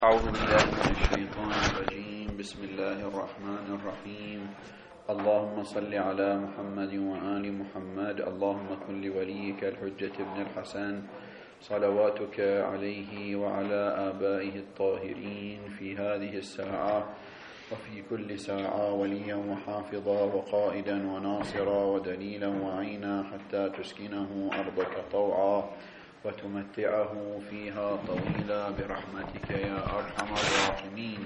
أعوذ بالله من الشيطان الرجيم. بسم الله الرحمن الرحيم. اللهم صل على محمد وآل محمد. اللهم كن لوليك الحجة ابن الحسن صلواتك عليه وعلى آبائه الطاهرين في هذه الساعة وفي كل ساعة وليا وحافظا وقائدا وناصرا ودليلا وعينا حتى تسكنه أرضك طوعا وتمتعه فيها طويلا برحمتك يا أرحم الراحمين.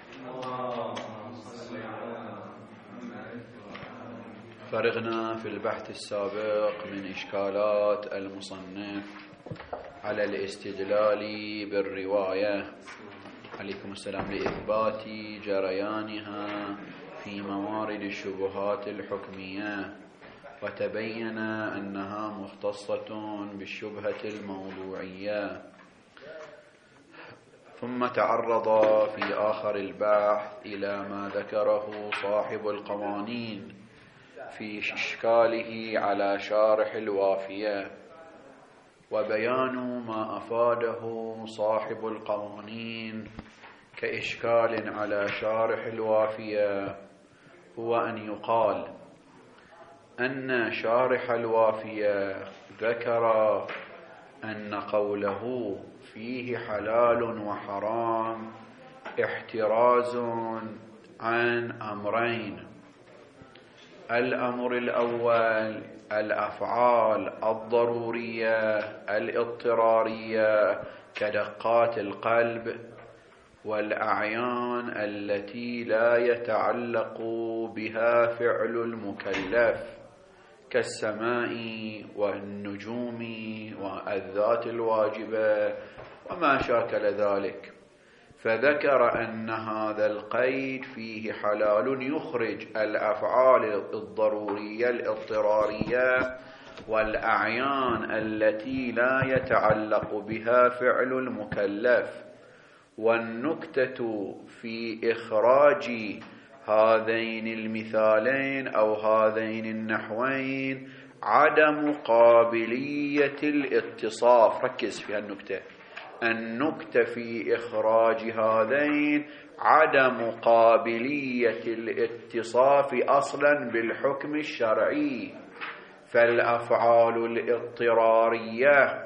فرغنا في البحث السابق من إشكالات المصنف على الاستدلال بالرواية عليكم السلام لإثبات جريانها في موارد الشبهات الحكمية، وتبين أنها مختصة بالشبهة الموضوعية. ثم تعرض في آخر البحث إلى ما ذكره صاحب القوانين في إشكاله على شارح الوافية، وبيان ما أفاده صاحب القوانين كإشكال على شارح الوافية هو أن يقال أن شارح الوافية ذكر أن قوله فيه حلال وحرام احتراز عن أمرين: الأمر الأول الأفعال الضرورية الاضطرارية كدقات القلب، والأعيان التي لا يتعلق بها فعل المكلف كالسماء والنجوم والذات الواجبة وما شاكل ذلك. فذكر أن هذا القيد فيه حلال يخرج الأفعال الضرورية الاضطرارية والأعيان التي لا يتعلق بها فعل المكلف. والنكتة في إخراج هذين المثالين أو هذين النحوين عدم قابلية الاتصاف. ركز في النكتة. النكتة في إخراج هذين عدم قابلية الاتصاف أصلا بالحكم الشرعي. فالأفعال الاضطرارية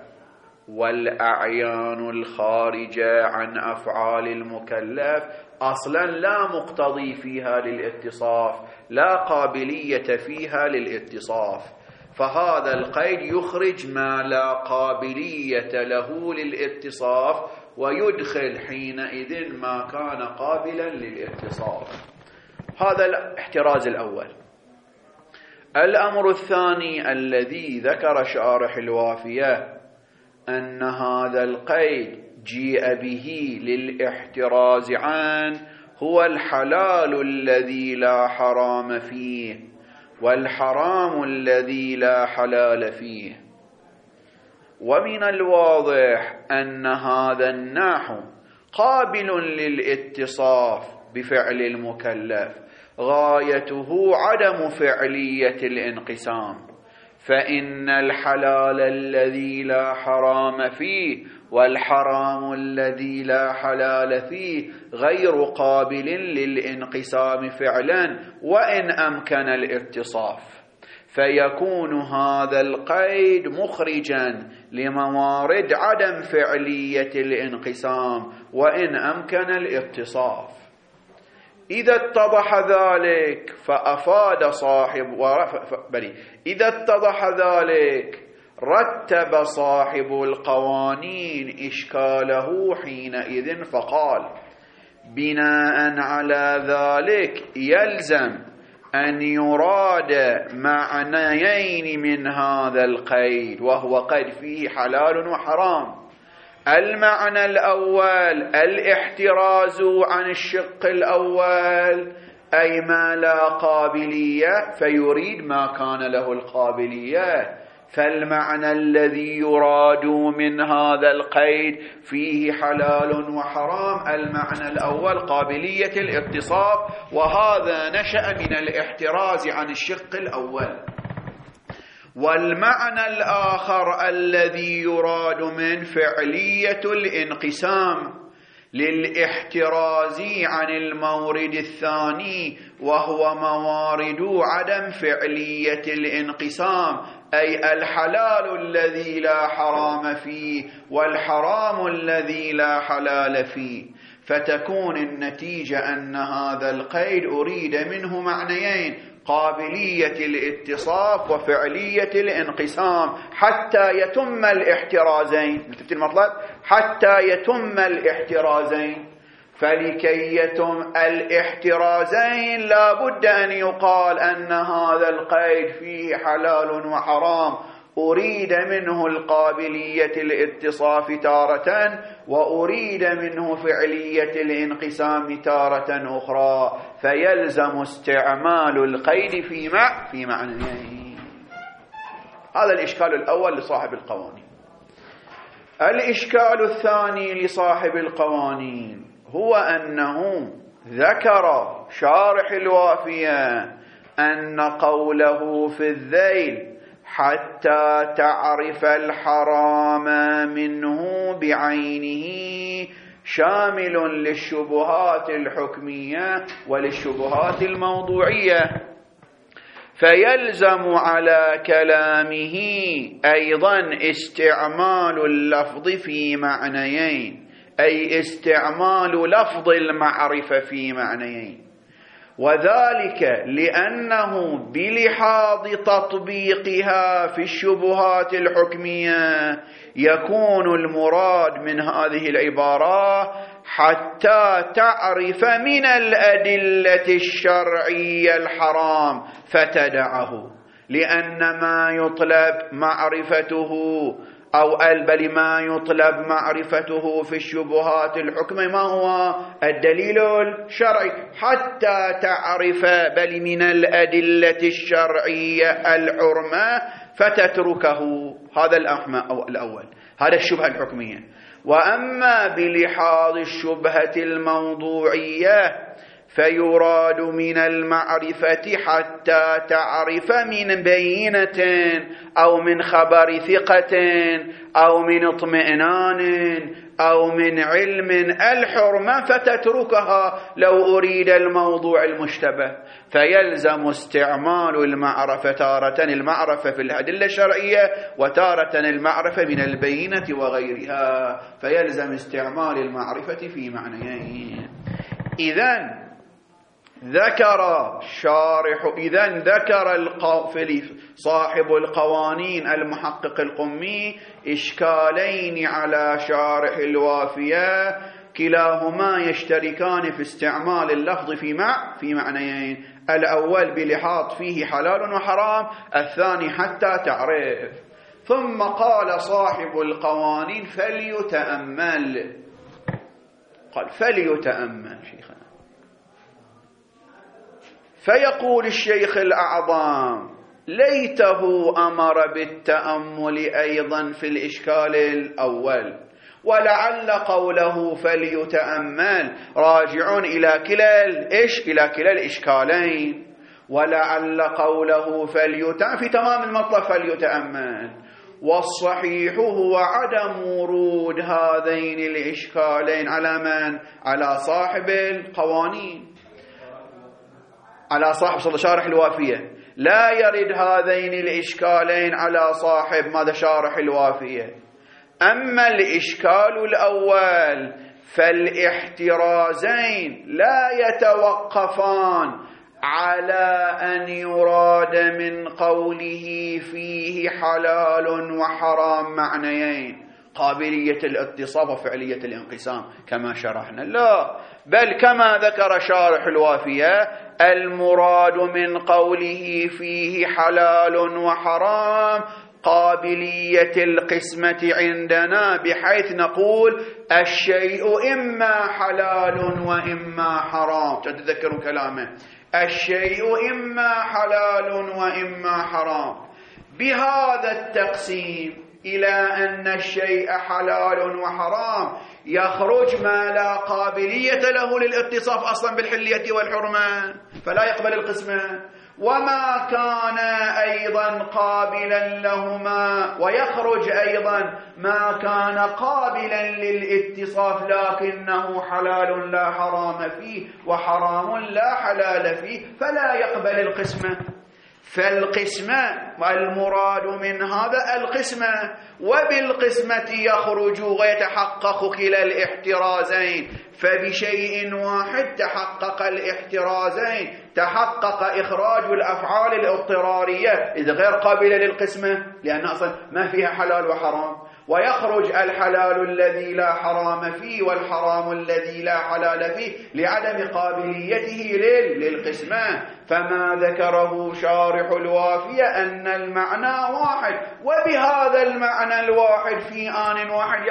والأعيان الخارجة عن أفعال المكلف أصلا لا مقتضي فيها للاتصاف، لا قابلية فيها للاتصاف. فهذا القيد يخرج ما لا قابلية له للاتصاف ويدخل حينئذ ما كان قابلا للاتصاف. هذا الاحتراز الأول. الأمر الثاني الذي ذكر شارح الوافية أن هذا القيد جيء به للاحتراز عنه هو الحلال الذي لا حرام فيه والحرام الذي لا حلال فيه. ومن الواضح أن هذا النحو قابل للاتصاف بفعل المكلف، غايته عدم فعلية الانقسام. فإن الحلال الذي لا حرام فيه والحرام الذي لا حلال فيه غير قابل للانقسام فعلا وإن أمكن الاتصاف، فيكون هذا القيد مخرجا لموارد عدم فعلية الانقسام وإن أمكن الاتصاف. إذا اتضح ذلك فأفاد إذا اتضح ذلك رتب صاحب القوانين إشكاله حينئذ فقال: بناء على ذلك يلزم أن يراد معنيين من هذا القيد، وهو قيد فيه حلال وحرام. المعنى الأول الاحتراز عن الشق الأول، أي ما لا قابلية، فيريد ما كان له القابلية. فالمعنى الذي يراد من هذا القيد فيه حلال وحرام المعنى الأول قابلية الاتصاف، وهذا نشأ من الاحتراز عن الشق الأول. والمعنى الآخر الذي يراد من فعلية الانقسام، للاحتراز عن المورد الثاني وهو موارد عدم فعلية الانقسام، أي الحلال الذي لا حرام فيه والحرام الذي لا حلال فيه. فتكون النتيجة أن هذا القيد أريد منه معنيين: قابلية الاتصاف وفعلية الانقسام حتى يتم الاحترازين. شفت المطلب؟ حتى يتم الاحترازين. فلكي يتم الاحترازين لا بد أن يقال أن هذا القيد فيه حلال وحرام، أريد منه القابلية الاتصاف تارة وأريد منه فعلية الانقسام تارة أخرى، فيلزم استعمال القيد في معنيين. هذا الإشكال الأول لصاحب القوانين. الإشكال الثاني لصاحب القوانين هو أنه ذكر شارح الوافية أن قوله في الذيل حتى تعرف الحرام منه بعينه شامل للشبهات الحكمية وللشبهات الموضوعية، فيلزم على كلامه أيضا استعمال اللفظ في معنيين، أي استعمال لفظ المعرفة في معنيين، وذلك لأنه بلحاظ تطبيقها في الشبهات الحكمية يكون المراد من هذه العبارة حتى تعرف من الأدلة الشرعية الحرام فتدعه، لأن ما يطلب معرفته أو بل ما يطلب معرفته في الشبهات الحكمة ما هو الدليل الشرعي، حتى تعرف بل من الأدلة الشرعية الحرمة فتتركه. هذا الأول، هذا الشبهة الحكمية. وأما بلحاظ الشبهة الموضوعية فيراد من المعرفة حتى تعرف من بينة أو من خبر ثقة أو من اطمئنان أو من علم الحرمة فتتركها لو أريد الموضوع المشتبه. فيلزم استعمال المعرفة تارة المعرفة في الأدلة الشرعية وتارة المعرفة من البينة وغيرها، فيلزم استعمال المعرفة في معنيين. إذن ذكر صاحب القوانين المحقق القمي إشكالين على شارح الوافية، كلاهما يشتركان في استعمال اللفظ في معنيين: الأول بلحاظ فيه حلال وحرام، الثاني حتى تعرف. ثم قال صاحب القوانين فليتأمل. قال فليتأمل شيخنا. فيقول الشيخ الأعظم: ليته أمر بالتأمل أيضا في الإشكال الأول، ولعل قوله فليتأمل راجع إلى كلا الإشكالين، ولعل قوله فليتأمل في تمام المطلب فليتأمل. والصحيح هو عدم ورود هذين الإشكالين على من؟ على صاحب القوانين، على صاحب شارح الوافية. لا يرد هذين الإشكالين على صاحب ماذا؟ شارح الوافية. أما الإشكال الأول فالاحترازين لا يتوقفان على أن يراد من قوله فيه حلال وحرام معنيين: قابلية الاتصاف وفعلية الانقسام كما شرحنا، لا، بل كما ذكر شارح الوافية المراد من قوله فيه حلال وحرام قابلية القسمة عندنا، بحيث نقول الشيء إما حلال وإما حرام. تتذكروا كلامه: الشيء إما حلال وإما حرام. بهذا التقسيم إلى أن الشيء حلال وحرام يخرج ما لا قابلية له للاتصاف أصلا بالحلية والحرمة، فلا يقبل القسمة. وما كان أيضا قابلا لهما، ويخرج أيضا ما كان قابلا للاتصاف لكنه حلال لا حرام فيه وحرام لا حلال فيه فلا يقبل القسمة. فالقسمة والمراد من هذا القسمة، وبالقسمة يخرج ويتحقق كلا الاحترازين، فبشيء واحد تحقق الاحترازين، تحقق إخراج الأفعال الاضطرارية إذ غير قابلة للقسمة لأن أصلا ما فيها حلال وحرام، ويخرج الحلال الذي لا حرام فيه والحرام الذي لا حلال فيه لعدم قابليته للقسمة. فما ذكره شارح الوافية أن المعنى واحد، وبهذا المعنى الواحد في آن واحد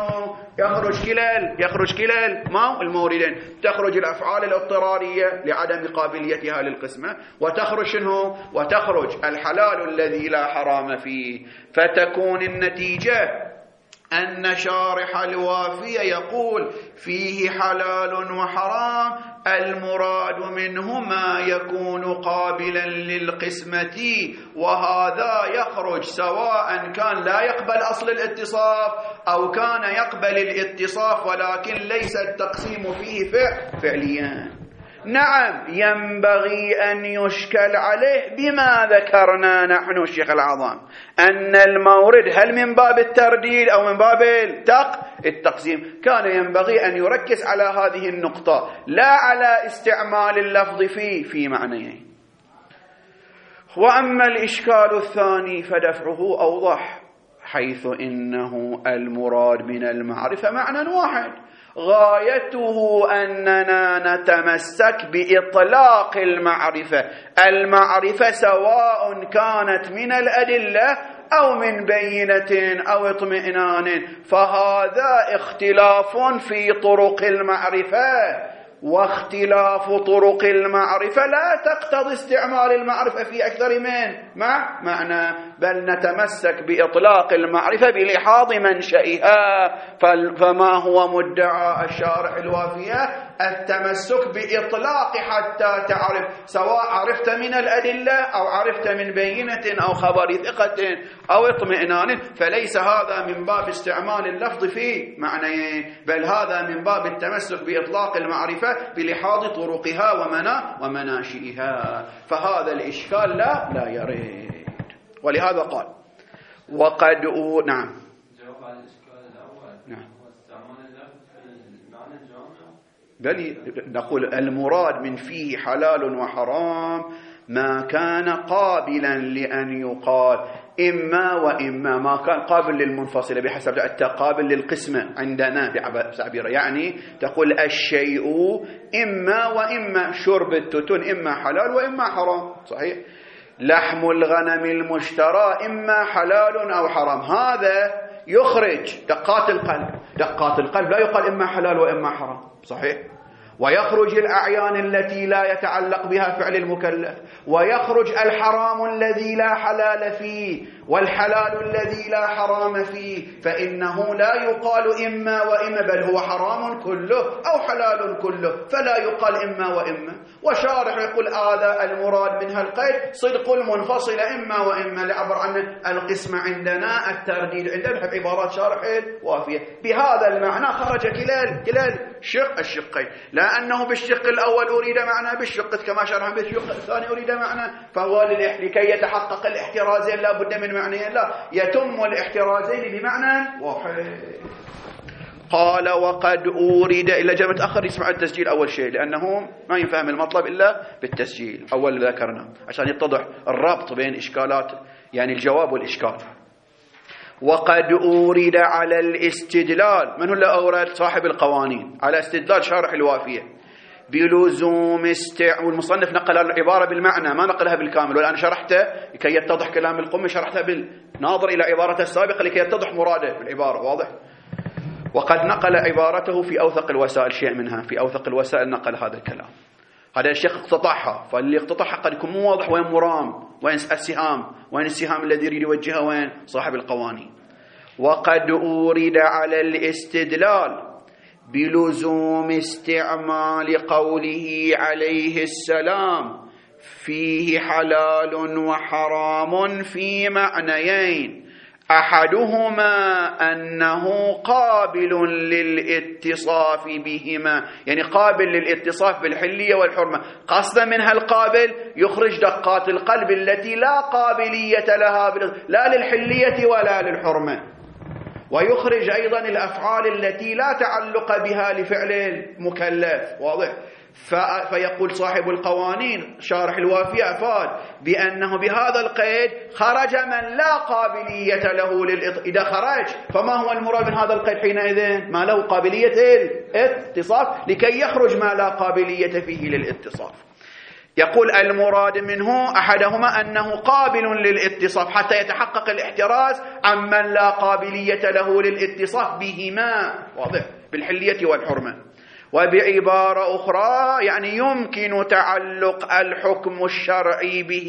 يخرج كلا الموردين، تخرج الأفعال الاضطرارية لعدم قابليتها للقسمة، وتخرج الحلال الذي لا حرام فيه، فتكون النتيجة أن شارح الوافية يقول فيه حلال وحرام، المراد منه ما يكون قابلا للقسمة، وهذا يخرج سواء كان لا يقبل أصل الاتصاف أو كان يقبل الاتصاف ولكن ليس التقسيم فيه فعليا. نعم ينبغي أن يشكل عليه بما ذكرنا نحن الشيخ العظام أن المورد هل من باب الترديد أو من باب التقسيم. كان ينبغي أن يركز على هذه النقطة لا على استعمال اللفظ في معنيين. وأما الإشكال الثاني فدفعه أوضح، حيث إنه المراد من المعرفة معنى واحد غايته أننا نتمسك بإطلاق المعرفة سواء كانت من الأدلة أو من بينة أو اطمئنان، فهذا اختلاف في طرق المعرفة، واختلاف طرق المعرفة لا تقتضي استعمال المعرفة في أكثر من معنى، بل نتمسك بإطلاق المعرفة بلحاظ منشئها. فما هو مدعى الشارح الوافية؟ التمسك بإطلاق حتى تعرف، سواء عرفت من الأدلة أو عرفت من بينة أو خبر ثقة أو اطمئنان، فليس هذا من باب استعمال اللفظ في معنيين، بل هذا من باب التمسك بإطلاق المعرفة بلحاظ طرقها ومناشئها. فهذا الإشكال لا يريد، ولهذا قال وقد نعم جواب على الإشكال الأول نعم هو استعمال اللفظ في المعنى الجامع، بل نقول المراد من فيه حلال وحرام ما كان قابلا لأن يقال إما وإما، ما كان قابل للمنفصلة بحسب التقابل للقسمة عندنا بعبيرة، يعني تقول الشيء إما وإما، شرب التتن إما حلال وإما حرام، صحيح؟ لحم الغنم المشترى إما حلال أو حرام، هذا يخرج دقات القلب لا يقال إما حلال وإما حرام، صحيح؟ ويخرج الأعيان التي لا يتعلق بها فعل المكلف، ويخرج الحرام الذي لا حلال فيه والحلال الذي لا حرام فيه، فإنه لا يقال إما وإما، بل هو حرام كله أو حلال كله، فلا يقال إما وإما. وشارح يقول هذا المراد منها القيد صدق المنفصل إما وإما، لعبر عن القسم عندنا الترديد عندنا بحب عبارات شارح الوافية. بهذا المعنى خرج كلا الشقين، لأنه بالشق الأول أريد معنى، بالشق كما شرح بالشق الثاني أريد معنى، فهو لكي يتحقق الاحترازين لا بد من معنيين، لا يتم الاحترازين بمعنى واحد. قال وقد أورد إلى جمع متأخر يسمع التسجيل أول شيء، لأنه ما يفهم المطلب إلا بالتسجيل أول ذكرنا عشان يتضح الرابط بين إشكالات، يعني الجواب والإشكال. وقد أورد على الاستدلال، من هو اللي أورد؟ صاحب القوانين، على استدلال شارح الوافية بلزوم والمصنف نقل العبارة بالمعنى ما نقلها بالكامل، والآن شرحته لكي يتضح كلام القمي، شرحته بالناظر إلى عبارته السابقة لكي يتضح مراده بالعبارة، واضح؟ وقد نقل عبارته في أوثق الوسائل، شيء منها في أوثق الوسائل نقل هذا الكلام. هذا الشيخ اقتطعها، فاللي اقتطعها قد يكون مو واضح وين مرام، وين السهام الذي يريد يوجهها، وين صاحب القوانين. وقد أورد على الاستدلال بلزوم استعمال قوله عليه السلام فيه حلال وحرام في معنيين، أحدهما أنه قابل للاتصاف بهما، يعني قابل للاتصاف بالحلية والحرمة، قصدا منها القابل يخرج دقات القلب التي لا قابلية لها لا للحلية ولا للحرمة، ويخرج أيضا الأفعال التي لا تعلق بها لفعل المكلف. واضح؟ فيقول صاحب القوانين شارح الوافية أفاد بأنه بهذا القيد خرج من لا قابلية له إذا خرج فما هو المراد من هذا القيد حينئذ؟ ما له قابلية الاتصاف، لكي يخرج ما لا قابلية فيه للاتصاف. يقول المراد منه أحدهما أنه قابل للاتصاف حتى يتحقق الاحتراز عمن لا قابلية له للاتصاف بهما، واضح، بالحلية والحرمة. وبعبارة أخرى يعني يمكن تعلق الحكم الشرعي به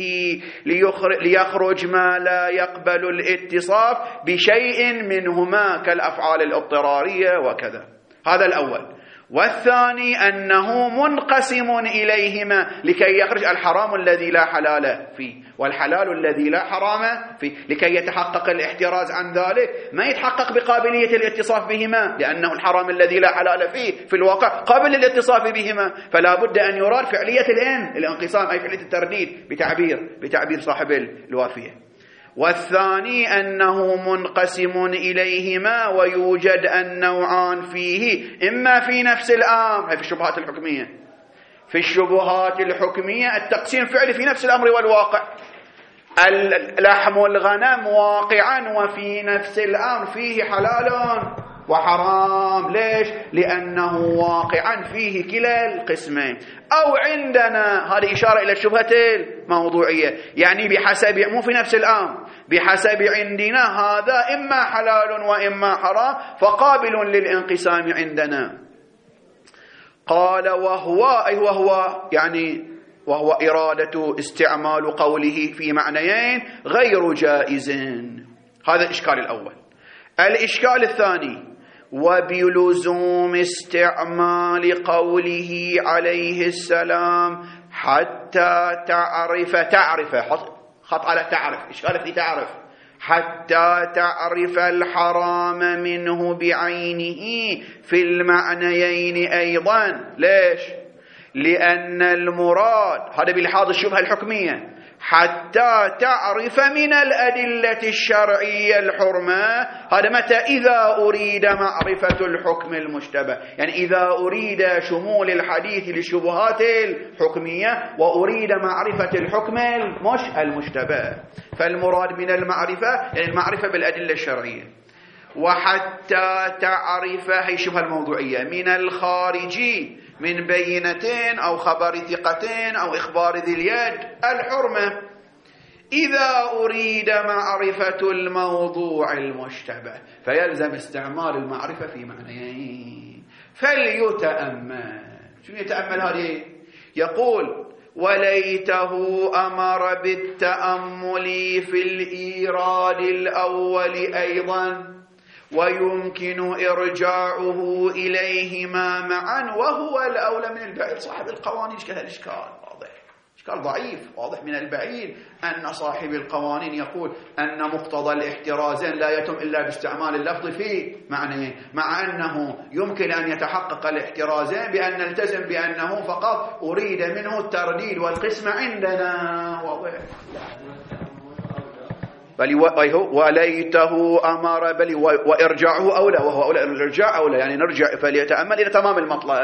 ليخرج ما لا يقبل الاتصاف بشيء منهما كالأفعال الاضطرارية وكذا. هذا الأول. والثاني أنه منقسم إليهما لكي يخرج الحرام الذي لا حلال فيه والحلال الذي لا حرام فيه، لكي يتحقق الاحتراز عن ذلك. ما يتحقق بقابلية الاتصاف بهما لأنه الحرام الذي لا حلال فيه في الواقع قابل للاتصاف بهما، فلا بد أن يراد فعلية الانقسام، أي فعلية الترديد بتعبير صاحب الوافية. والثاني أنه منقسم إليهما ويوجد النوعان فيه، إما في نفس الأمر، هي في الشبهات الحكمية، في الشبهات الحكمية التقسيم فعلي في نفس الأمر والواقع، لحم الغنم واقعا وفي نفس الأمر فيه حلال وحرام. ليش؟ لأنه واقعا فيه كلا القسمين. أو عندنا، هذه إشارة إلى الشبهة الموضوعية، يعني بحسب، مو في نفس الأمر، بحسب عندنا هذا إما حلال وإما حرام فقابل للانقسام عندنا. قال وهو إرادة استعمال قوله في معنيين غير جائز. هذا الإشكال الأول. الإشكال الثاني: وبلزوم استعمال قوله عليه السلام حتى تعرف خط على تعرف، إشكال في تعرف، حتى تعرف الحرام منه بعينه في المعنيين أيضا. ليش؟ لأن المراد، هذا بلحاظ الشبهة الحكمية، حتى تعرف من الأدلة الشرعية الحرمة. هذا متى؟ إذا أريد معرفة الحكم المشتبه، يعني إذا أريد شمول الحديث للشبهات الحكمية وأريد معرفة الحكم المشتبه. فالمراد من المعرفة يعني المعرفة بالأدلة الشرعية. وحتى تعرف، هي شبهة الموضوعية، من الخارجي من بينتين أو خبر ثقتين أو إخبار ذي اليد الحرمة، إذا أريد معرفة الموضوع المشتبه فيلزم استعمال المعرفة في معنيين. فليتأمل. شو يتأمل هذه؟ يقول: وليته أمر بالتأمل في الإيراد الأول أيضا، ويمكن إرجاعه إليهما معا وهو الأولى من البعيد. صاحب القوانين إشكال الإشكال واضح، إشكال ضعيف واضح من البعيد أن صاحب القوانين يقول أن مقتضى الاحترازين لا يتم إلا باستعمال اللفظ في معنى، مع أنه يمكن أن يتحقق الاحترازين بأن نلتزم بأنه فقط أريد منه الترديد والقسم عندنا. واضح؟ بل وليته أمر، بل وإرجاعه أولى، وهو أولى، الإرجاع أولى، يعني نرجع فليتأمل إلى تمام المطلب.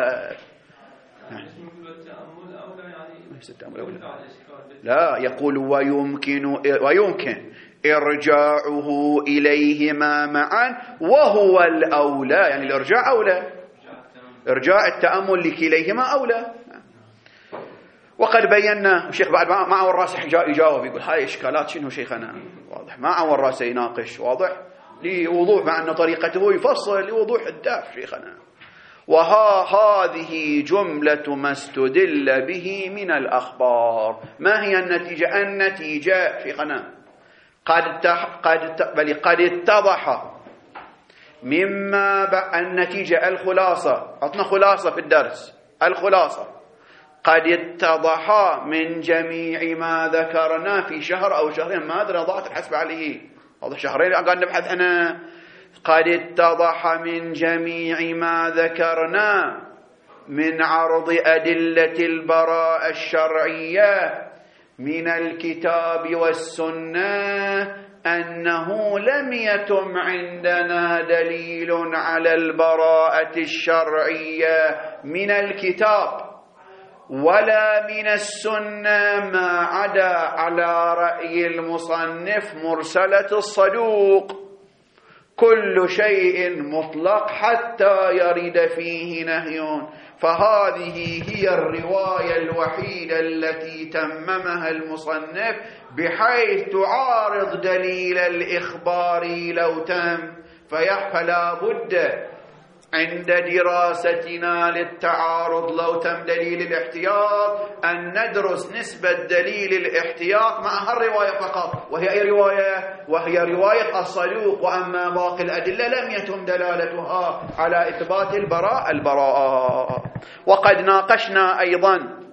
لا، يقول ويمكن إرجاعه إليهما معا وهو الأولى، يعني الإرجاع أولى، إرجاع التأمل لكليهما أولى. وقد بينا، الشيخ بعد ما عور راسه يجاوب يقول هاي إشكالات شنو شيخنا؟ واضح، ما عور راسه يناقش، واضح لوضوح، مع أن طريقته يفصل لوضوح الداف شيخنا. هذه جملة ما استدل به من الأخبار. ما هي النتيجة؟ النتيجة شيخنا قد اتضح مما النتيجة، الخلاصة، عطنا خلاصة في الدرس، الخلاصة قد اتضح من جميع ما ذكرنا في شهر أو شهرين، ما أدري ضاعت الحسب عليه، هذا شهرين قاعد نبحث عنه. قد اتضح من جميع ما ذكرنا من عرض أدلة البراءة الشرعية من الكتاب والسنة أنه لم يتم عندنا دليل على البراءة الشرعية من الكتاب ولا من السنة ما عدا على رأي المصنف مرسلة الصدوق. كل شيء مطلق حتى يرد فيه نهي، فهذه هي الرواية الوحيدة التي تممها المصنف بحيث تعارض دليل الإخبار لو تم. فلا بد عند دراستنا للتعارض لو تم دليل الاحتياط أن ندرس نسبة دليل الاحتياط مع هالرواية فقط، وهي أي رواية؟ وهي رواية الصدوق. وأما باقي الأدلة لم يتم دلالتها على إثبات البراءة. وقد ناقشنا أيضا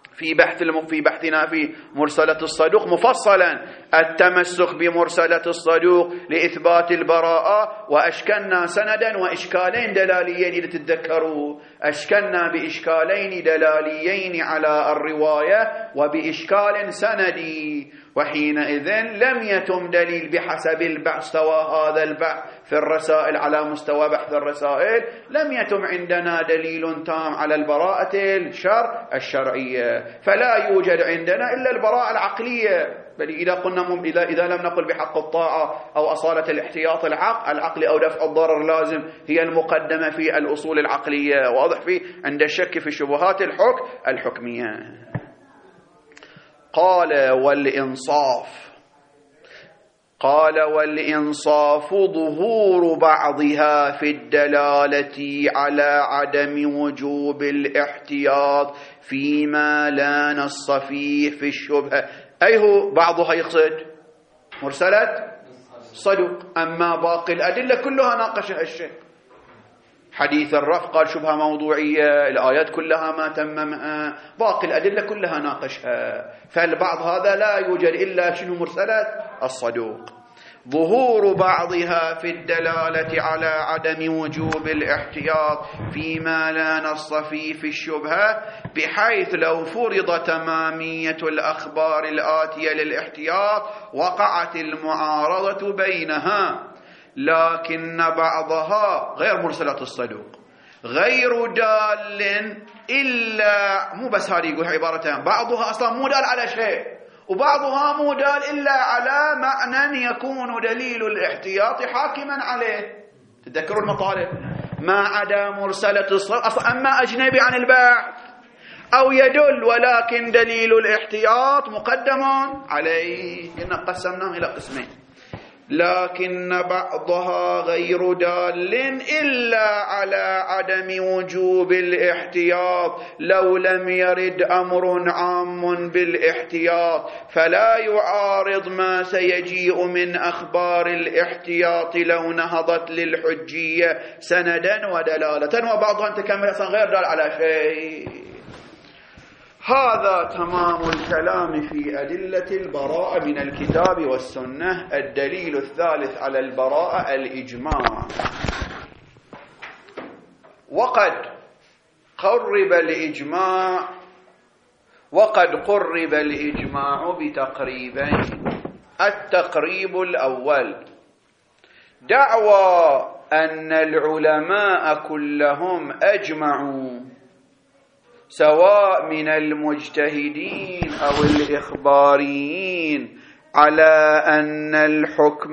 في بحثنا في مرسلة الصدوق مفصلا التمسك بمرسلة الصدوق لإثبات البراءة، وأشكلنا سندا وإشكالين دلاليين. إذا تتذكروا أشكلنا بإشكالين دلاليين على الرواية وبإشكال سندي، وحينئذ لم يتم دليل بحسب مستوى هذا البحث في الرسائل على مستوى بحث الرسائل، لم يتم عندنا دليل تام على البراءة الشرعية، فلا يوجد عندنا إلا البراءة العقلية. بل إذا لم نقل بحق الطاعة أو أصالة الاحتياط العقلي أو دفع الضرر لازم هي المقدمة في الأصول العقلية، واضح في عند الشك في شبهات الحكمية. قال والإنصاف ظهور بعضها في الدلالة على عدم وجوب الاحتياط فيما لا نص فيه في الشبهة. أيه بعضها يقصد مرسلة صدوق، أما باقي الأدلة كلها ناقشها الشيخ. حديث الرفع قال شبهة موضوعية، الآيات كلها ما تممها، باقي الأدلة كلها ناقشها. فالبعض هذا لا يوجد إلا شنو مرسلة الصدوق. ظهور بعضها في الدلالة على عدم وجوب الاحتياط فيما لا نص فيه في الشبهة، بحيث لو فرض تمامية الأخبار الآتية للاحتياط وقعت المعارضة بينها، لكن بعضها غير مرسلة الصدوق غير دال إلا، مو بس هذه يقول عبارتين، بعضها أصلا مو دال على شيء وبعضها مو دال إلا على معنى يكون دليل الاحتياط حاكما عليه. تذكروا المطالب، ما عدا مرسلة الصدوق أصلا أما أجنبي عن البحث أو يدل ولكن دليل الاحتياط مقدم عليه. إن قسمناه إلى قسمين، لكن بعضها غير دال إلا على عدم وجوب الاحتياط لو لم يرد أمر عام بالاحتياط، فلا يعارض ما سيجيء من أخبار الاحتياط لو نهضت للحجية سندا ودلالة، وبعضها تكمل أصلا غير دال على شيء. هذا تمام الكلام في أدلة البراءة من الكتاب والسنة. الدليل الثالث على البراءة الإجماع. وقد قرب الإجماع بتقريبين. التقريب الأول دعوى أن العلماء كلهم أجمعوا سواء من المجتهدين أو الإخباريين على أن الحكم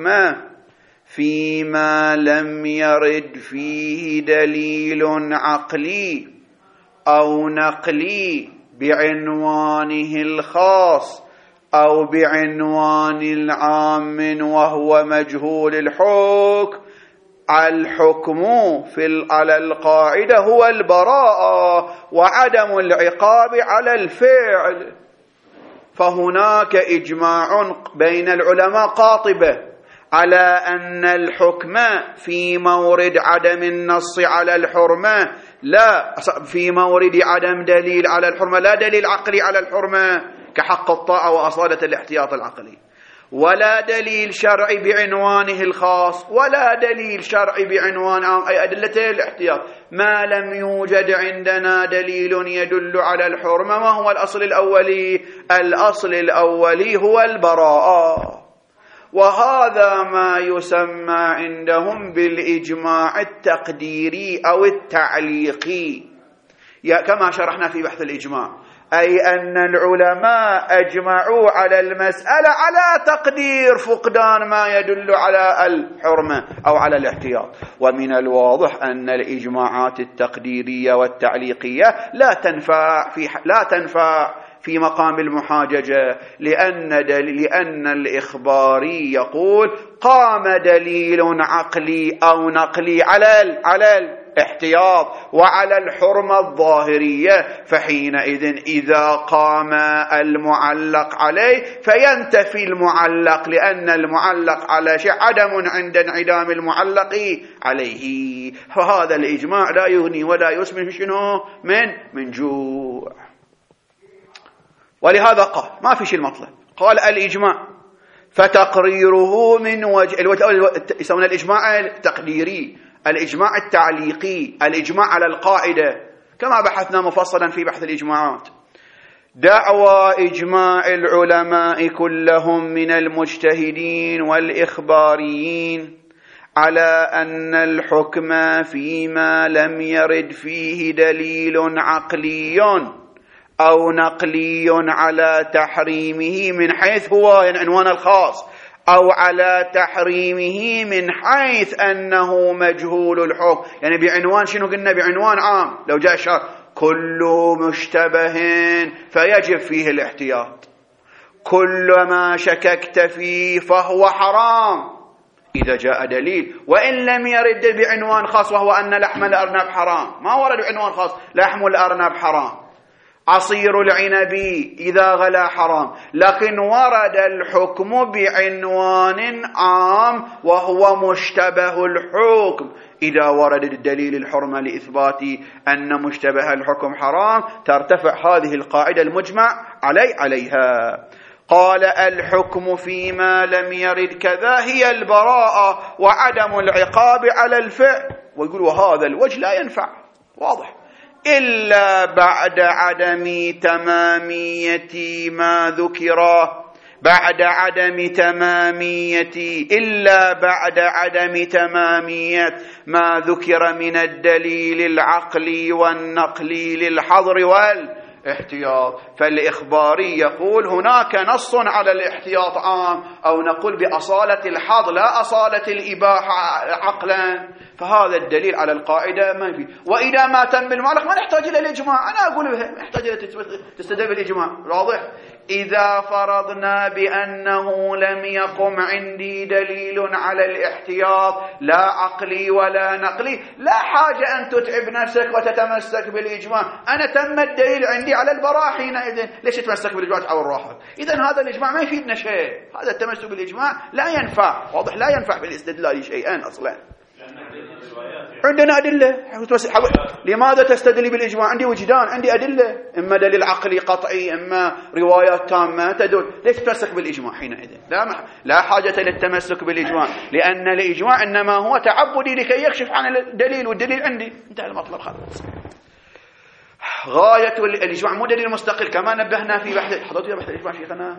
فيما لم يرد فيه دليل عقلي أو نقلي بعنوانه الخاص أو بعنوان العام وهو مجهول الحكم، الحكم على القاعدة هو البراءة وعدم العقاب على الفعل. فهناك إجماع بين العلماء قاطبة على أن الحكم في مورد عدم النص على الحرمة لا في مورد عدم دليل على الحرمة لا دليل عقلي على الحرمة كحق الطاعة وأصالة الاحتياط العقلي، ولا دليل شرعي بعنوانه الخاص، ولا دليل شرعي بعنوان أي أدلة الاحتياط، ما لم يوجد عندنا دليل يدل على الحرمة. ما هو الأصل الأولي؟ الأصل الأولي هو البراءة، وهذا ما يسمى عندهم بالإجماع التقديري أو التعليقي كما شرحنا في بحث الإجماع، أي أن العلماء أجمعوا على المسألة على تقدير فقدان ما يدل على الحرمة أو على الاحتياط. ومن الواضح أن الإجماعات التقديرية والتعليقية لا تنفع في مقام المحاججة، لأن الإخباري يقول قام دليل عقلي أو نقلي على الاحتياط وعلى الحرمة الظاهرية، فحينئذ إذا قام المعلق عليه فينتفي المعلق، لأن المعلق على شيء عدم عند انعدام المعلق عليه. فهذا الإجماع لا يغني ولا يسمن شنو من جوع. ولهذا قال ما في شيء المطلب، قال الإجماع فتقريره من وجه يسمونه الإجماع التقديري، الإجماع التعليقي، الإجماع على القاعدة، كما بحثنا مفصلا في بحث الإجماعات. دعوى إجماع العلماء كلهم من المجتهدين والإخباريين على أن الحكم فيما لم يرد فيه دليل عقلي أو نقلي على تحريمه من حيث هو عنوان الخاص، أو على تحريمه من حيث أنه مجهول الحكم، يعني بعنوان شنو قلنا؟ بعنوان عام. لو جاء شرط كل مشتبه فيجب فيه الاحتياط، كل ما شككت فيه فهو حرام إذا جاء دليل، وإن لم يرد بعنوان خاص وهو أن لحم الأرنب حرام، ما ورد بعنوان خاص لحم الأرنب حرام، عصير العنب إذا غلا حرام، لكن ورد الحكم بعنوان عام وهو مشتبه الحكم. إذا ورد الدليل الحرمة لإثبات أن مشتبه الحكم حرام ترتفع هذه القاعدة المجمع عليها. قال الحكم فيما لم يرد كذا هي البراءة وعدم العقاب على الفعل، ويقول وهذا الوجه لا ينفع، واضح، إلا بعد عدم تمامية ما ذكر، إلا بعد عدم تمامية ما ذكر من الدليل العقلي والنقلي للحظر والاحتياط. فالإخباري يقول هناك نص على الاحتياط عام، أو نقول بأصالة الحظر لا أصالة الإباحة عقلا، فهذا الدليل على القاعدة ما في. وإذا ما تم المعلق ما نحتاج إلى الإجماع، أنا أقول نحتاج إلى تستدل بالإجماع، واضح. إذا فرضنا بأنه لم يقم عندي دليل على الاحتياط لا عقلي ولا نقلي، لا حاجة أن تتعب نفسك وتتمسك بالإجماع، أنا تم الدليل عندي على البراءة حينئذ ليش تتمسك بالإجماع تحاول راحك؟ إذن هذا الإجماع ما يفيدنا شيء، هذا التمسك بالإجماع لا ينفع، واضح، لا ينفع بالاستدلال شيئا أصلا. عندنا أدلة. لماذا تستدل بالإجماع؟ عندي وجدان، عندي أدلة، إما دليل عقلي قطعي إما روايات تامة تدل، ليش تتمسك بالإجماع حينئذ؟ لا حاجة للتمسك بالإجماع، لأن الإجماع إنما هو تعبدي لكي يكشف عن الدليل، والدليل عندي، انتهى المطلب خلاص. غاية الإجماع مو دليل مستقل، كما نبهنا في بحث الإجماع شيخنا.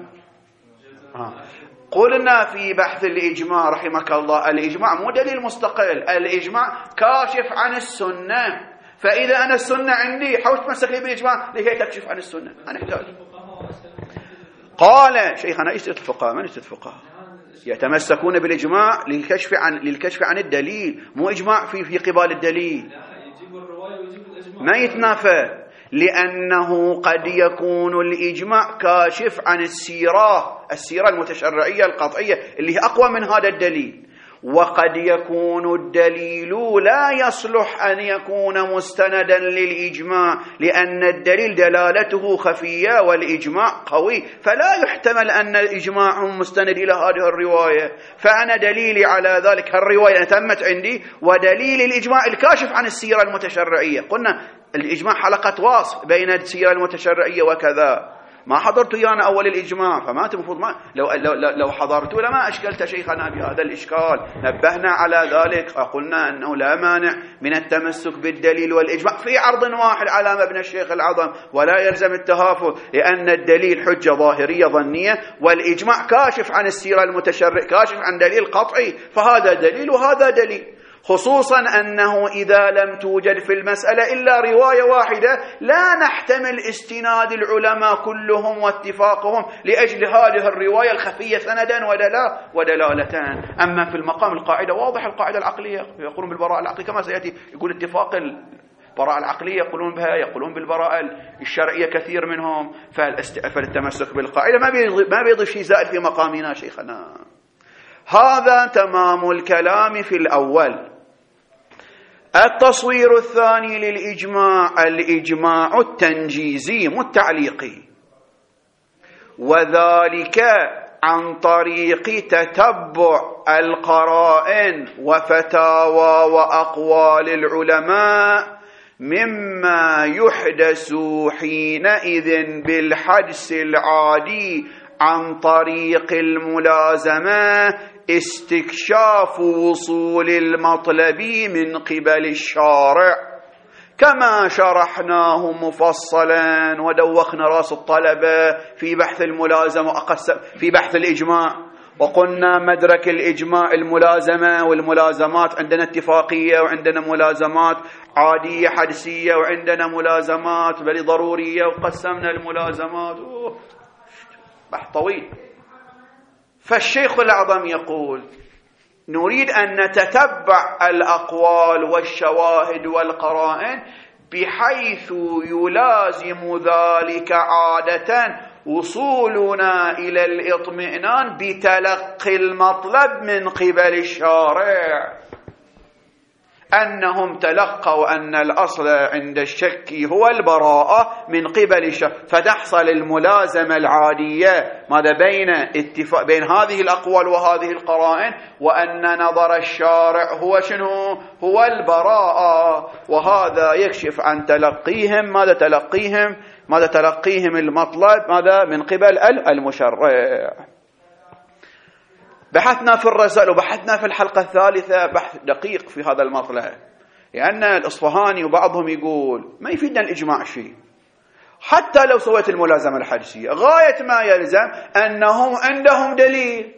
قلنا في بحث الإجماع رحمك الله الإجماع مو دليل مستقل، الإجماع كاشف عن السنة، فإذا أنا السنة عندي حاول تمسك لي بالإجماع لكي تكشف عن السنة، أنا أحتاج. قال شيخنا إيش الفقهاء؟ من الفقهاء يتمسكون بالإجماع للكشف عن الدليل، مو إجماع في قبال الدليل، ما يتنافى، لأنه قد يكون الإجماع كاشف عن السيرة المتشرعية القطعية اللي هي أقوى من هذا الدليل، وقد يكون الدليل لا يصلح أن يكون مستندا للإجماع، لأن الدليل دلالته خفية والإجماع قوي، فلا يحتمل أن الإجماع مستند إلى هذه الرواية. فأنا دليلي على ذلك الرواية تمت عندي، ودليل الإجماع الكاشف عن السيرة المتشرعية. قلنا الإجماع حلقة واصل بين السيرة المتشرعية وكذا. ما حضرت أنا أول الإجماع، فما المفروض ما لو حضرت لما أشكلت شيخنا بهذا الإشكال. نبهنا على ذلك، قلنا أنه لا مانع من التمسك بالدليل والإجماع في عرض واحد على مبنى الشيخ العظم، ولا يلزم التهافت، لأن الدليل حجة ظاهرية ظنية، والإجماع كاشف عن السيرة المتشرع، كاشف عن دليل قطعي، فهذا دليل وهذا دليل. خصوصا أنه إذا لم توجد في المسألة إلا رواية واحدة لا نحتمل استناد العلماء كلهم واتفاقهم لأجل هذه الرواية الخفية سندا ودلالتان. أما في المقام القاعدة واضح، القاعدة العقلية يقولون بالبراءة العقلية كما سيأتي، يقول اتفاق البراءة العقلية يقولون بها، يقولون بالبراءة الشرعية كثير منهم. فالتمسك بالقاعدة ما بيضيف شيء زائد في مقامنا شيخنا. هذا تمام الكلام في الأول. التصوير الثاني للإجماع الإجماع التنجيزي التعليقي، وذلك عن طريق تتبع القرائن وفتاوى وأقوال العلماء مما يحدث حينئذ بالحدس العادي عن طريق الملازمة، استكشاف وصول المطلب من قبل الشارع، كما شرحناه مفصلا ودوخنا راس الطلبة في بحث الملازمة في بحث الإجماع. وقلنا مدرك الإجماع الملازمة، والملازمات عندنا اتفاقية، وعندنا ملازمات عادية حدسية، وعندنا ملازمات بل ضرورية، وقسمنا الملازمات. بحث طويل. فالشيخ الأعظم يقول نريد أن نتتبع الأقوال والشواهد والقرائن بحيث يلازم ذلك عادة وصولنا إلى الاطمئنان بتلقي المطلب من قبل الشارع، أنهم تلقوا أن الأصل عند الشك هو البراءة من قبل الشارع، فتحصل الملازمة العادية ماذا بين هذه الأقوال وهذه القرائن، وأن نظر الشارع هو شنو؟ هو البراءة. وهذا يكشف عن تلقيهم ماذا تلقيهم المطلب ماذا من قبل المشرع. بحثنا في الرسائل وبحثنا في الحلقة الثالثة بحث دقيق في هذا المطلب، لأن الإصفهاني وبعضهم يقول ما يفيدنا الإجماع شيء، حتى لو سويت الملازمة الحدسية غاية ما يلزم أنهم عندهم دليل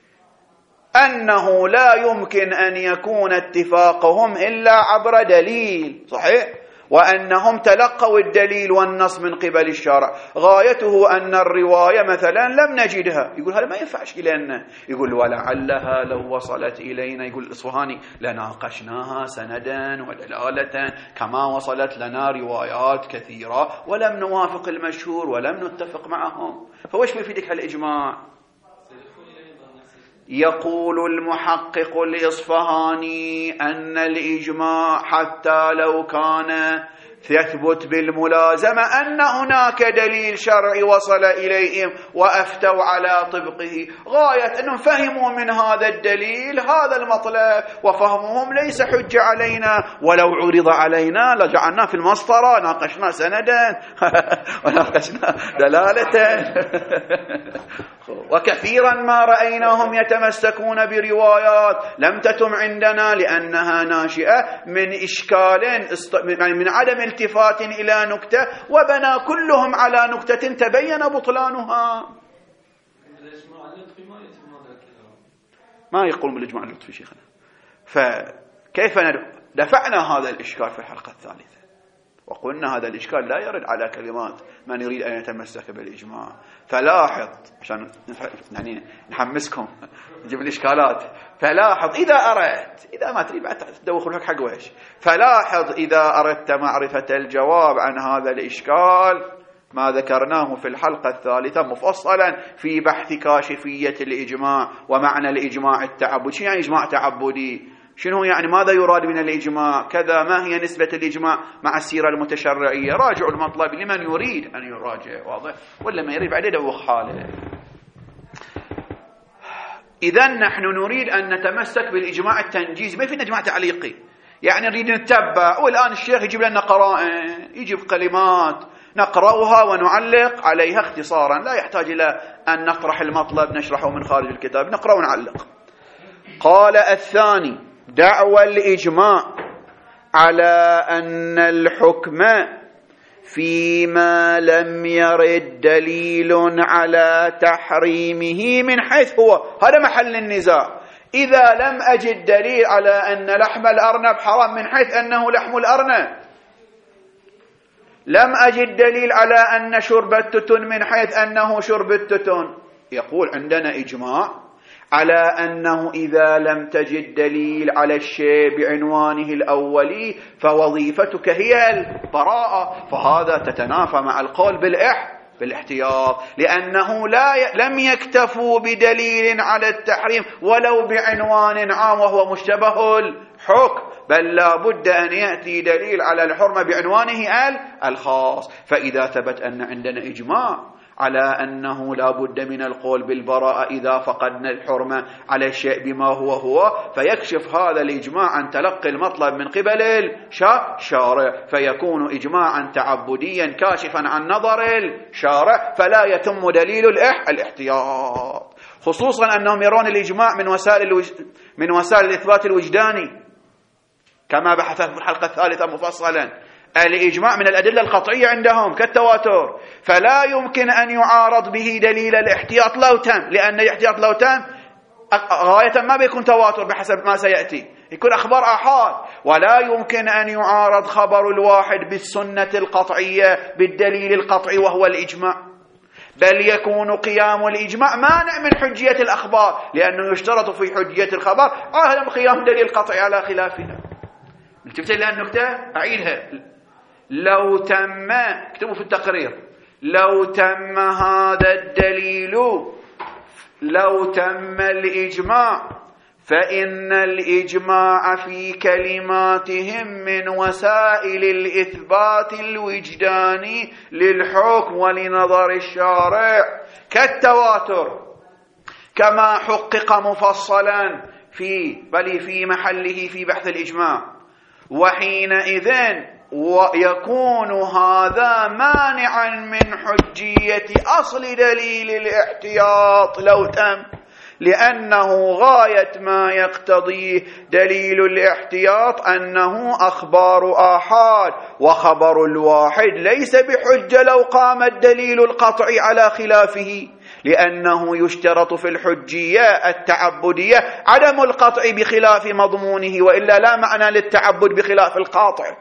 أنه لا يمكن أن يكون اتفاقهم إلا عبر دليل صحيح، وأنهم تلقوا الدليل والنص من قبل الشارع. غايته أن الرواية مثلا لم نجدها، يقول هذا ما ينفعش إلينا، يقول ولعلها لو وصلت إلينا، يقول الإصفهاني لناقشناها سندا ودلالة كما وصلت لنا روايات كثيرة ولم نوافق المشهور ولم نتفق معهم، فوش بيفيدك هالإجماع؟ يقول المحقق الإصفهاني أن الإجماع حتى لو كان يثبت بالملازمة أن هناك دليل شرعي وصل إليهم وأفتوا على طبقه، غاية أنهم فهموا من هذا الدليل هذا المطلب، وفهمهم ليس حجة علينا، ولو عرض علينا لجعلنا في المسطرة ناقشنا سندا وناقشنا دلالة. وكثيرا ما رأيناهم يتمسكون بروايات لم تتم عندنا لأنها ناشئة من إشكال من عدم التفات إلى نكتة، وبنى كلهم على نكتة تبين بطلانها. ما يقول بالإجماع اللطفي شيخنا. فكيف دفعنا هذا الإشكال في الحلقة الثالثة، وقلنا هذا الإشكال لا يرد على كلمات من يريد أن يتمسك بالإجماع. فلاحظ عشان يعني نحمسكم نجيب الإشكالات. فلاحظ إذا أردت، إذا ما تريد بعد تدوخ لك حق ويش، فلاحظ إذا أردت معرفة الجواب عن هذا الإشكال ما ذكرناه في الحلقة الثالثة مفصلا في بحث كاشفية الإجماع ومعنى الإجماع التعبدي. شو يعني إجماع تعبدي؟ شنو يعني؟ ماذا يراد من الإجماع؟ كذا، ما هي نسبة الإجماع مع السيرة المتشرعية؟ راجعوا المطلب لمن يريد أن يراجع، واضح؟ ولا ما يريد بعد يدوخ حاله. إذن نحن نريد أن نتمسك بالإجماع التنجيزي، ما في إجماع تعليقي، يعني نريد نتبع. والآن الشيخ يجيب لنا قرائن، يجيب كلمات نقرأها ونعلق عليها اختصارا، لا يحتاج إلى أن نطرح المطلب نشرحه من خارج الكتاب، نقرأ ونعلق. قال الثاني: دعوى الإجماع على أن الحكم فيما لم يرد دليل على تحريمه من حيث هو، هذا محل النزاع. إذا لم أجد دليل على أن لحم الأرنب حرام من حيث أنه لحم الأرنب، لم أجد دليل على أن شرب التتن من حيث أنه شرب التتن، يقول عندنا إجماع على أنه إذا لم تجد دليل على الشيء بعنوانه الأولي فوظيفتك هي البراءة. فهذا تتنافى مع القول بالاحتياط، لأنه لم يكتفوا بدليل على التحريم ولو بعنوان عام وهو مشتبه الحكم، بل لا بد أن يأتي دليل على الحرمة بعنوانه الخاص. فإذا ثبت أن عندنا إجماع على أنه لا بد من القول بالبراءة إذا فقدنا الحرمة على الشيء بما هو، فيكشف هذا الإجماع عن تلقي المطلب من قبل الشارع، فيكون إجماعا تعبديا كاشفا عن نظر الشارع، فلا يتم دليل الاحتياط. خصوصا أنهم يرون الإجماع من وسائل الإثبات الوجداني كما بحث في الحلقة الثالثة مفصلا. الإجماع من الأدلة القطعية عندهم كالتواتر، فلا يمكن أن يعارض به دليل الاحتياط لو تم، لأن الاحتياط لو تم غاية ما بيكون تواتر بحسب ما سيأتي، يكون أخبار آحاد. ولا يمكن أن يعارض خبر الواحد بالسنة القطعية بالدليل القطعي وهو الإجماع، بل يكون قيام الإجماع مانع من حجية الأخبار، لأنه يشترط في حجية الخبر عدم قيام دليل قطعي على خلافنا. انتبهت إلى النكتة؟ أعيدها. لو تم، اكتبوا في التقرير، لو تم هذا الدليل، لو تم الإجماع، فإن الإجماع في كلماتهم من وسائل الإثبات الوجداني للحكم ولنظر الشارع كالتواتر، كما حقق مفصلا في محله في بحث الإجماع. وحينئذ ويكون هذا مانعا من حجية أصل دليل الاحتياط لو تم، لأنه غاية ما يقتضيه دليل الاحتياط أنه أخبار آحاد، وخبر الواحد ليس بحجة لو قام الدليل القطعي على خلافه، لأنه يشترط في الحجية التعبدية عدم القطع بخلاف مضمونه، وإلا لا معنى للتعبد بخلاف القاطع.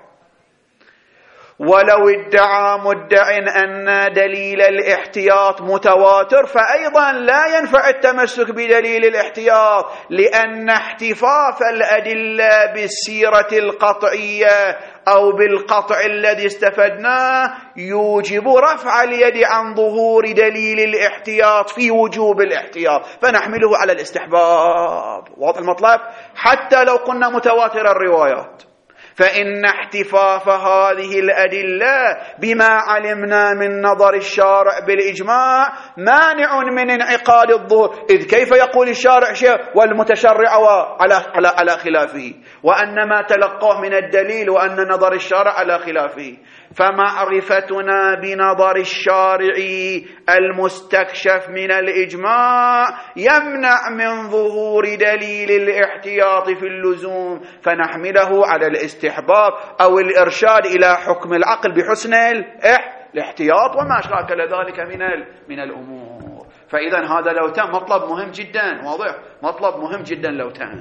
ولو ادعى مدع أن دليل الاحتياط متواتر، فأيضا لا ينفع التمسك بدليل الاحتياط، لأن احتفاف الأدلة بالسيرة القطعية أو بالقطع الذي استفدناه يوجب رفع اليد عن ظهور دليل الاحتياط في وجوب الاحتياط، فنحمله على الاستحباب. واضح المطلب؟ حتى لو قلنا متواتر الروايات، فإن احتفاف هذه الأدلة بما علمنا من نظر الشارع بالإجماع مانع من انعقاد الظهور، إذ كيف يقول الشارع شيء والمتشرع على خلافه، وأن ما تلقاه من الدليل وأن نظر الشارع على خلافه. فمعرفتنا بنظر الشارع المستكشف من الإجماع يمنع من ظهور دليل الاحتياط في اللزوم، فنحمله على الاستحباب أو الإرشاد إلى حكم العقل بحسن الاحتياط وما أشراك لذلك من الأمور. فإذا هذا لو تم مطلب مهم جدا، واضح؟ مطلب مهم جدا لو تم.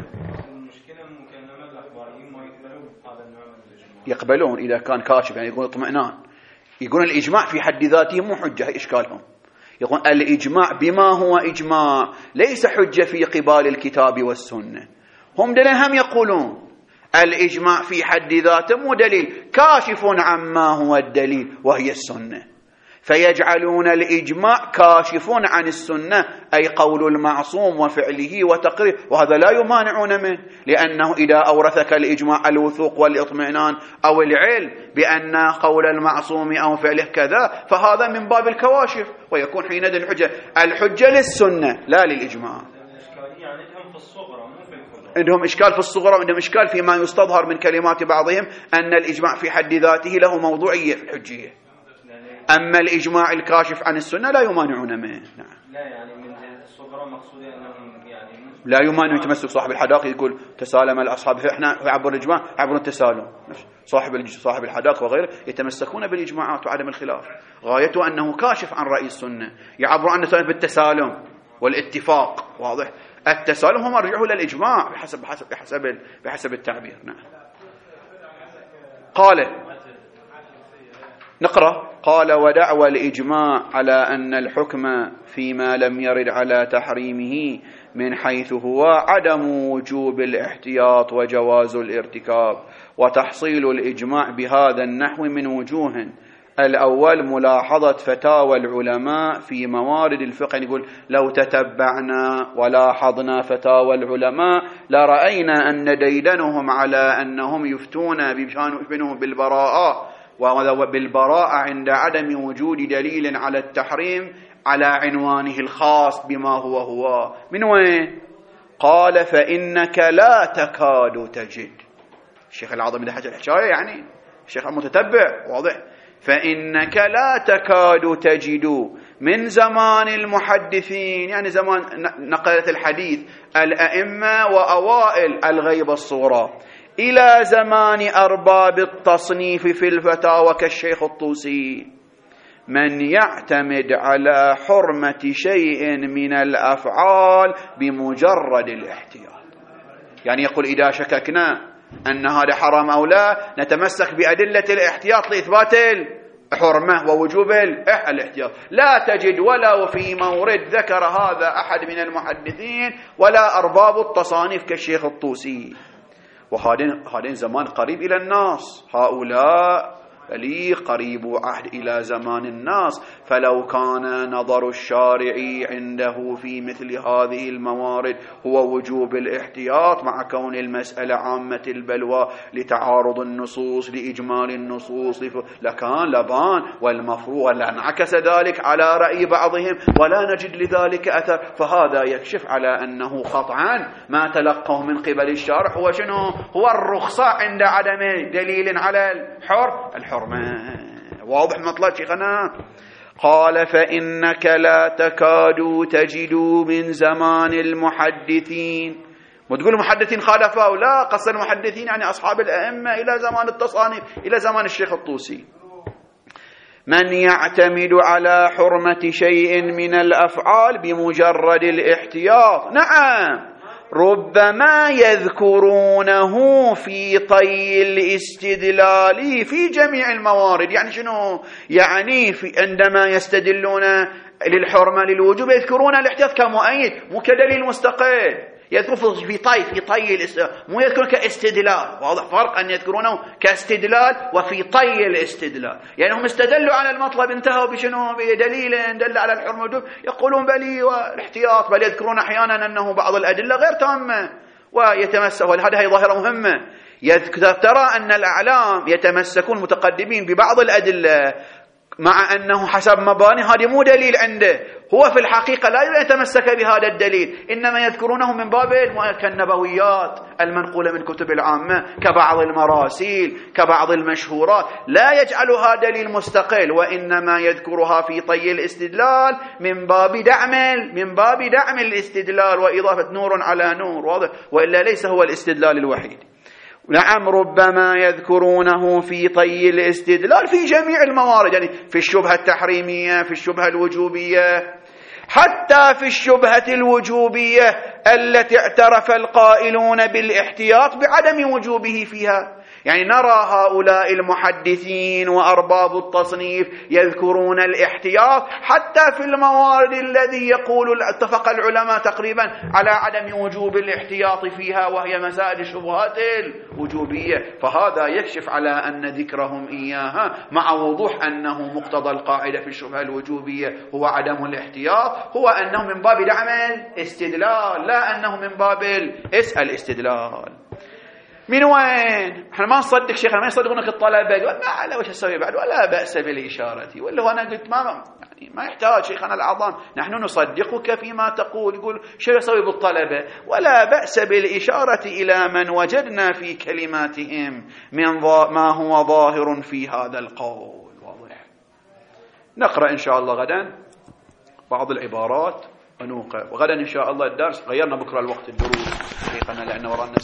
يقبلون إذا كان كاشف، يعني يقول اطمئنان، يقولون الإجماع في حد ذاته مو حجة، إشكالهم يقول الإجماع بما هو إجماع ليس حجة في قبال الكتاب والسنة. هم دليل، هم يقولون الإجماع في حد ذاته مو دليل، كاشف عما هو الدليل وهي السنة. فيجعلون الإجماع كاشف عن السنة، أي قول المعصوم وفعله وتقريره، وهذا لا يمانعون منه، لأنه إذا أورثك الإجماع الوثوق والإطمئنان أو العلم بأن قول المعصوم أو فعله كذا، فهذا من باب الكواشف، ويكون حينئذ الحجة للسنة لا للإجماع. عندهم إشكال في الصغرى، وعندهم إشكال فيما يستظهر من كلمات بعضهم أن الإجماع في حد ذاته له موضوعية في الحجية، أما الإجماع الكاشف عن السنة لا يمانعون منه. نعم. لا يعني من الصغرى مقصود أنهم يعني لا يمانع يتمسك صاحب الحدائق يقول تسالم الأصحاب، فإحنا عبر الإجماع عبر التسالم، صاحب الحدائق وغيره يتمسكون بالإجماعات وعدم الخلاف، غايته أنه كاشف عن رأي السنة، يعبر عن بالتسالم والاتفاق. واضح؟ التسالم هو مرجعه للإجماع بحسب التعبير. نعم. قال نقرأ. قال ودعوى الإجماع على أن الحكم فيما لم يرد على تحريمه من حيث هو عدم وجوب الاحتياط وجواز الارتكاب، وتحصيل الإجماع بهذا النحو من وجوه. الأول ملاحظة فتاوى العلماء في موارد الفقه. يقول لو تتبعنا ولاحظنا فتاوى العلماء لرأينا أن ديدنهم على أنهم يفتون بالبراءة عند عدم وجود دليل على التحريم على عنوانه الخاص بما هو من وين؟ قال فإنك لا تكاد تجد. الشيخ العظيم إذا حكى الحكاية يعني الشيخ المتتبع واضح. فإنك لا تكاد تجد من زمان المحدثين، يعني زمان نقلة الحديث الأئمة وأوائل الغيبة الصغرى، إلى زمان أرباب التصنيف في الفتاوى كالشيخ الطوسي، من يعتمد على حرمة شيء من الأفعال بمجرد الاحتياط. يعني يقول إذا شككنا أن هذا حرام أو لا نتمسك بأدلة الاحتياط لإثبات الحرمة ووجوب الاحتياط. لا تجد ولو في مورد ذكر هذا أحد من المحدثين ولا أرباب التصانيف كالشيخ الطوسي. وهذين زمان قريب إلى الناس، هؤلاء فلي قريب عهد إلى زمان الناس، فلو كان نظر الشارع عنده في مثل هذه الموارد هو وجوب الاحتياط مع كون المسألة عامة البلوى لتعارض النصوص لإجمال النصوص لكان لبان، والمفروض لانعكس ذلك على رأي بعضهم ولا نجد لذلك أثر. فهذا يكشف على أنه قطعا ما تلقوه من قبل الشارع هو شنو؟ هو الرخصة عند عدم دليل على الحرمة. واضح مطلب شيخنا؟ قال فإنك لا تكاد تجد من زمان المحدثين. وتقول المحدثين خالفوا، لا، قصد المحدثين يعني أصحاب الأئمة إلى زمان التصانيف إلى زمان الشيخ الطوسي. من يعتمد على حرمة شيء من الأفعال بمجرد الاحتياط. نعم، ربما يذكرونه في طي الاستدلال في جميع الموارد. يعني شنو؟ يعني عندما يستدلون للحرمة للوجوب يذكرون الاحتياط كمؤيد مو كدليل مستقل، يذكر في طي مو يذكر كاستدلال. واضح فرق أن يذكرونه كاستدلال وفي طي الاستدلال. يعني هم استدلوا على المطلب انتهوا بشنو؟ بدليل دل على الحرمة، يقولون بلي والاحتياط، بل يذكرون أحيانا أنه بعض الأدلة غير تامة ويتمسك. وهذا هي ظاهرة مهمة. ترى أن الأعلام يتمسكون متقدمين ببعض الأدلة مع أنه حسب مباني هذا مو دليل عنده، هو في الحقيقة لا يتمسك بهذا الدليل، إنما يذكرونه من باب كالنبويات المنقولة من كتب العامة كبعض المراسيل كبعض المشهورات، لا يجعلها دليل مستقل، وإنما يذكرها في طي الاستدلال من باب دعم الاستدلال وإضافة نور على نور. واضح؟ وإلا ليس هو الاستدلال الوحيد. نعم، ربما يذكرونه في طي الاستدلال في جميع الموارد، يعني في الشبهة التحريمية، في الشبهة الوجوبية، حتى في الشبهة الوجوبية التي اعترف القائلون بالاحتياط بعدم وجوبه فيها. يعني نرى هؤلاء المحدثين وأرباب التصنيف يذكرون الاحتياط حتى في الموارد الذي يقول اتفق العلماء تقريبا على عدم وجوب الاحتياط فيها، وهي مسائل الشبهات الوجوبية. فهذا يكشف على أن ذكرهم إياها مع وضوح أنه مقتضى القاعدة في الشبهة الوجوبية هو عدم الاحتياط، هو أنه من باب دعم الاستدلال لا أنه من باب الاستدلال. من وين؟ احنا ما نصدق شيخنا، ما يصدقونك الطلبة، يقول ما على وش اسوي بعد، ولا بأس بالإشارة، ولا هو انا قلت ما يحتاج شيخنا الأعظم، نحن نصدقك فيما تقول. يقول شو يسوي بالطلبة؟ ولا بأس بالإشارة إلى من وجدنا في كلماتهم من ما هو ظاهر في هذا القول. واضح. نقرأ إن شاء الله غدا بعض العبارات ونوقف، وغدا إن شاء الله الدرس غيرنا بكرة الوقت الدروس شيخنا لأنه ورانا